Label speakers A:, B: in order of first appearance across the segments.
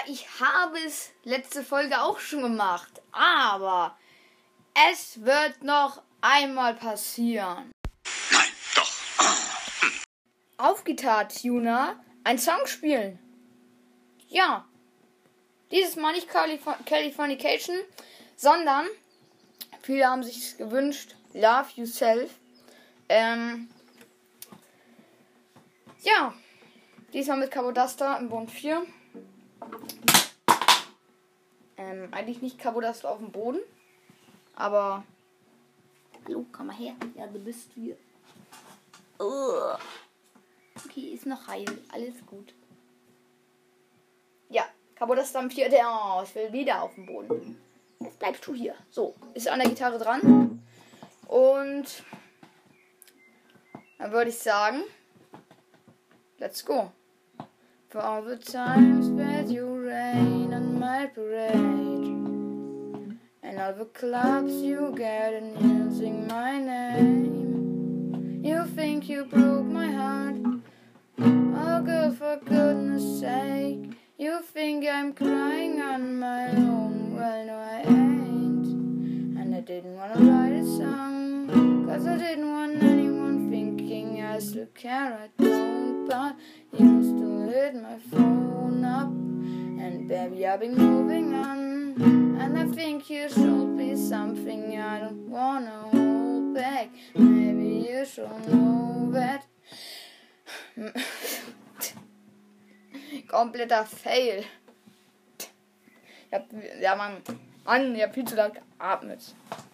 A: ich habe es letzte Folge auch schon gemacht, aber es wird noch einmal passieren.
B: Nein, doch.
A: Auf Gitarre Tuner einen Song spielen. Ja, dieses Mal nicht Californication, sondern viele haben sich gewünscht, Love Yourself. Ja, diesmal mit Caboduster im Boden 4. Eigentlich nicht Caboduster auf dem Boden, aber hallo, komm mal her. Ja, du bist hier. Okay, ist noch heil. Alles gut. Ja, Caboduster am 4. Oh, ich will wieder auf dem Boden. Jetzt bleibst du hier. So, ist an der Gitarre dran. Und dann würde ich sagen, let's go. For all the times that you rain on my parade, and all the clubs you get in using my name. You think you broke my heart, oh girl, for goodness sake. You think I'm crying on my own, well no I ain't. And I didn't wanna write a song, cause I didn't want anyone thinking I still care, I don't. But you still hit my phone up, and baby I've been moving on, and I think you should be something I don't wanna hold back. Maybe you should know that. Kompletter Fail. Ja, Mann, ihr habt viel zu laut geatmet.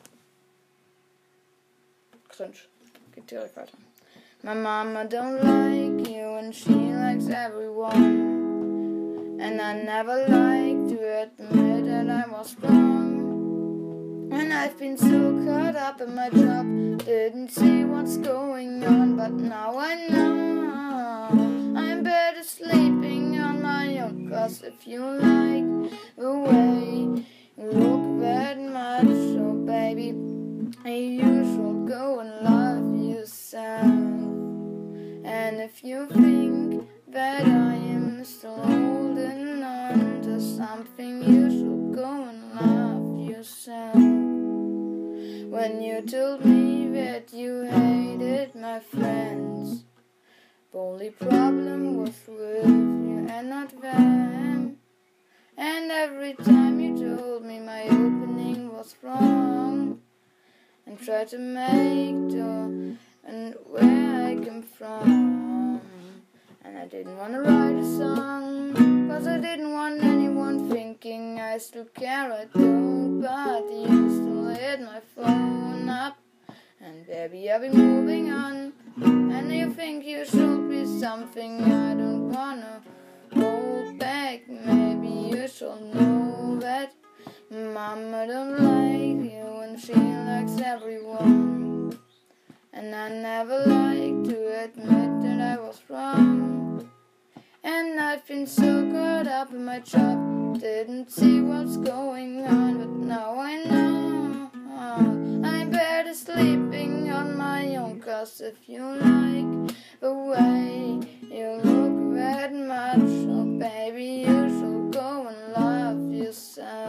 A: Cringe. Geht direkt weiter. My mama don't like you and she likes everyone, and I never like to admit that I was wrong. And I've been so caught up in my job, didn't see what's going on, but now I know I'm better sleeping on my own. Cause if you like the way you look that much, so baby, you should go and love yourself. And if you think that I am still holding on to something, you should go and love yourself. When you told me that you hated my friends, the only problem was with you and not them. And every time you told me my opening was wrong, and tried to make do and where I come from. And I didn't want to write a song, cause I didn't want anyone thinking I still care, I don't. But you still hit my phone up, and baby I've been moving on, and you think you should be something I don't wanna hold back. Maybe you should know that mama don't like you and she likes everyone, and I never like to admit that I was wrong. And I've been so caught up in my job, didn't see what's going on, but now I know I'm better sleeping on my own. Cause if you like the way you look that much, oh baby, you should go and love yourself.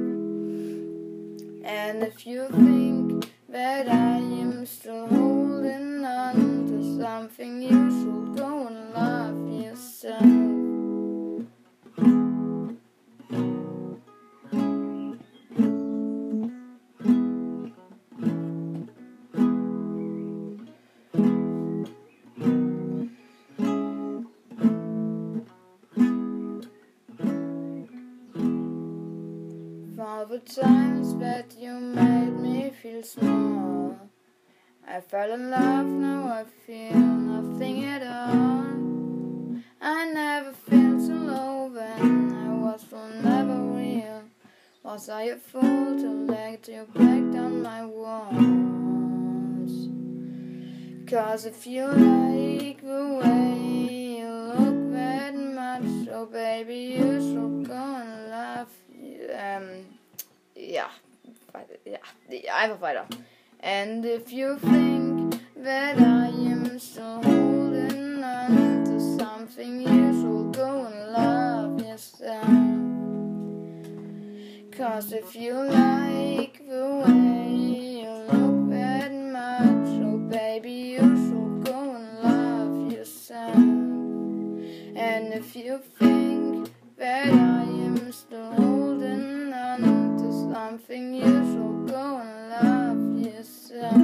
A: And if you think that I am still holding on to something, you should go and love yourself. For the times that you made me feel small, I fell in love, now I feel nothing at all. I never felt so low when I was so never real. Was I a fool to let you break down my walls? Cause if you like the way you look that much, oh baby, you should go and love einfach weiter. And if you think that I am still holding on to something, you should go and love yourself. 'Cause if you like the way you look that much, oh baby, you should go and love yourself. And if you think that I am still holding on to something, you should go and love yourself.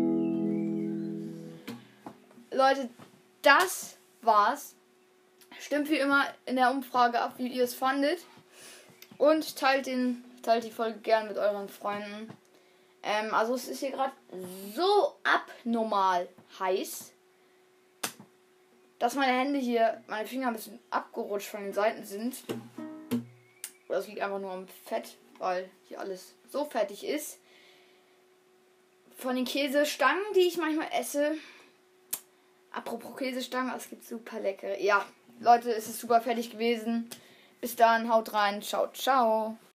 A: Leute, das war's. Stimmt wie immer in der Umfrage ab, wie ihr es fandet. Und teilt die Folge gern mit euren Freunden. Also es ist hier gerade so abnormal heiß, dass meine Hände hier, meine Finger ein bisschen abgerutscht von den Seiten sind. Das liegt einfach nur am Fett, weil hier alles so fettig ist. Von den Käsestangen, die ich manchmal esse. Apropos Käsestangen, es gibt super leckere. Ja, Leute, es ist super fertig gewesen. Bis dann, haut rein, ciao, ciao.